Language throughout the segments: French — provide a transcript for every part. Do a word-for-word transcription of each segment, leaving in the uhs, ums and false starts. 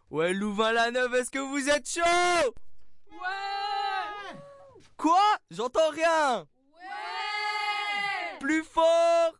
Ouais, Louvain-la-Neuve, est-ce que vous êtes chaud? Ouais! Quoi? J'entends rien. Ouais! Plus fort.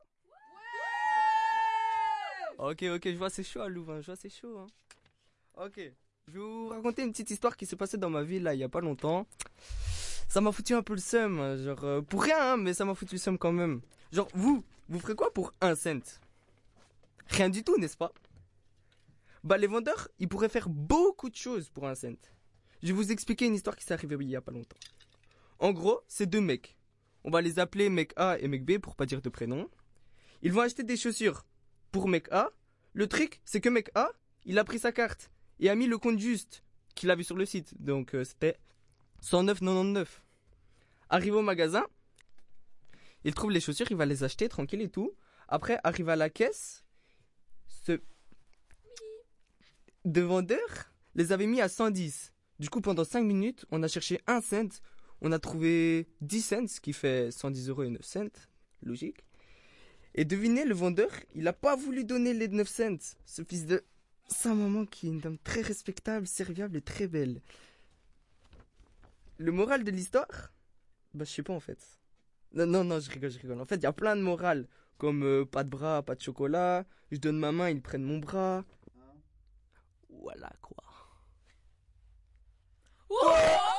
Ouais! Ok, ok, je vois c'est chaud à Louvain, je vois c'est chaud. Hein. Ok, je vais vous raconter une petite histoire qui s'est passée dans ma vie là il y a pas longtemps. Ça m'a foutu un peu le seum, hein, genre euh, pour rien, hein, mais ça m'a foutu le seum quand même. Genre vous, vous ferez quoi pour un cent? Rien du tout, n'est-ce pas? Bah les vendeurs, ils pourraient faire beaucoup de choses pour un cent. Je vais vous expliquer une histoire qui s'est arrivée il y a pas longtemps. En gros, c'est deux mecs. On va les appeler mec A et mec B pour pas dire de prénom. Ils vont acheter des chaussures pour mec A. Le truc, c'est que mec A, il a pris sa carte et a mis le compte juste qu'il a vu sur le site. Donc euh, c'était cent neuf virgule quatre-vingt-dix-neuf. Arrivé au magasin, il trouve les chaussures, il va les acheter tranquille et tout. Après, arrive à la caisse, ce de vendeur les avait mis à cent dix. Du coup, pendant cinq minutes, on a cherché un cent. On a trouvé dix cents, ce qui fait cent dix euros et neuf cents. Logique. Et devinez, le vendeur, il a pas voulu donner les neuf cents. Ce fils de sa maman qui est une dame très respectable, serviable et très belle. Le moral de l'histoire? Bah, je sais pas en fait. Non, non, non, je rigole, je rigole. En fait, il y a plein de morales. Comme euh, pas de bras, pas de chocolat. Je donne ma main, ils prennent mon bras. Voilà quoi. Ouais!